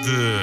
Да,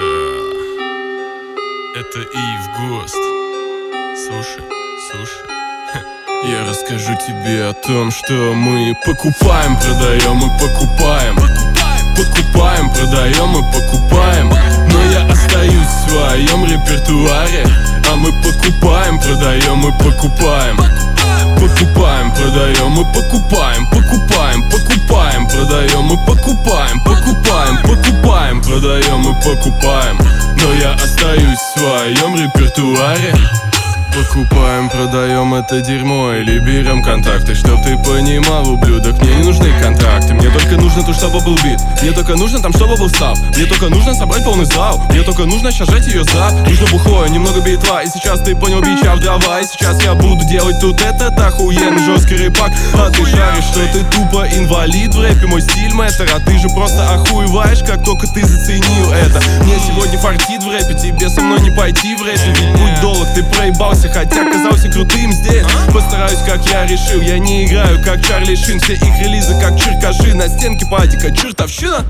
это Ив Гост. Слушай. Я расскажу тебе о том, что мы покупаем, продаем и покупаем. Подкупаем, продаем и покупаем. Но я остаюсь в своем репертуаре. А мы покупаем, продаем и покупаем. Покупаем, продаем и покупаем. Покупаем, продаем и покупаем. Покупаем, продаем и покупаем. Но я остаюсь в своем репертуаре. Покупаем, продаем это дерьмо или берем контакты. Чтоб ты понимал, ублюдок, мне не нужны контракты. Мне только нужно то, чтобы был бит. Мне только нужно там, чтобы был став. Мне только нужно собрать полный зал. Мне только нужно сейчас жать ее за. Нужно бухло, немного битва. И сейчас ты понял, бича в дрова. И сейчас я буду делать тут этот охуенный жесткий рэпак. А ты шаришь, что ты тупо инвалид в рэпе. Мой стиль мэтр, а ты же просто охуеваешь, как только ты заценил это. Мне сегодня фартит в рэпе, тебе со мной не пойти в рэпе. Ведь путь долг, ты проебался, хотя казался крутым здесь. Постараюсь, как я решил. Я не играю, как Чарли Шин. Все их релизы, как черкаши. На стенке падика, чертовщина.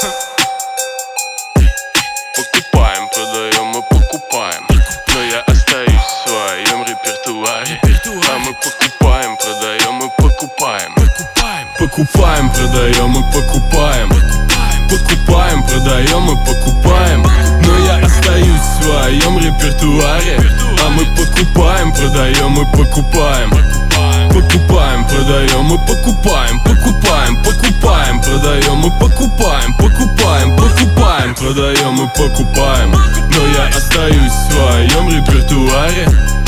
Покупаем, продаем и покупаем. Но я остаюсь в своем репертуаре. А мы покупаем, продаем и покупаем. Покупаем, продаем и покупаем. Подкупаем, продаем и покупаем. Но я остаюсь в своем репертуаре. А мы покупаем, продаем и покупаем. Покупаем, продаем и покупаем. Покупаем, продаем и покупаем. Покупаем, продаем и покупаем. Но я остаюсь в своем репертуаре.